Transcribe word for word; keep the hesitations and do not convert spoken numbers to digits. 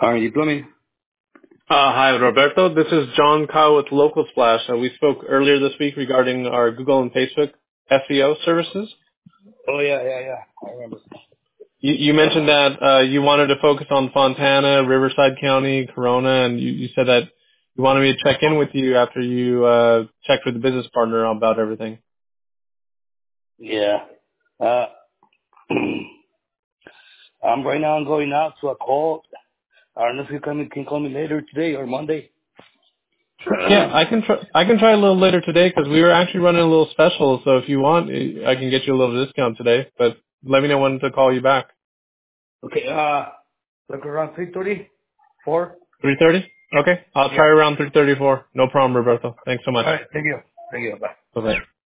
R and D Plumbing. Uh, hi, Roberto. This is John Kyle with Local Splash. Uh, we spoke earlier this week regarding our Google and Facebook S E O services. Oh, yeah, yeah, yeah. I remember. You, you mentioned that uh, you wanted to focus on Fontana, Riverside County, Corona, and you, you said that you wanted me to check in with you after you uh, checked with the business partner about everything. Yeah. Uh, I'm right now I'm going out to a call. I don't know if you can, can call me later today or Monday. Yeah, I can try. I can try a little later today because we were actually running a little special. So if you want, I can get you a little discount today. But let me know when to call you back. Okay, uh, like around three thirty, four. three thirty? Okay. I'll Yeah. try around three thirty-four. No problem, Roberto. Thanks so much. All right. Thank you. Thank you. Bye. Bye-bye.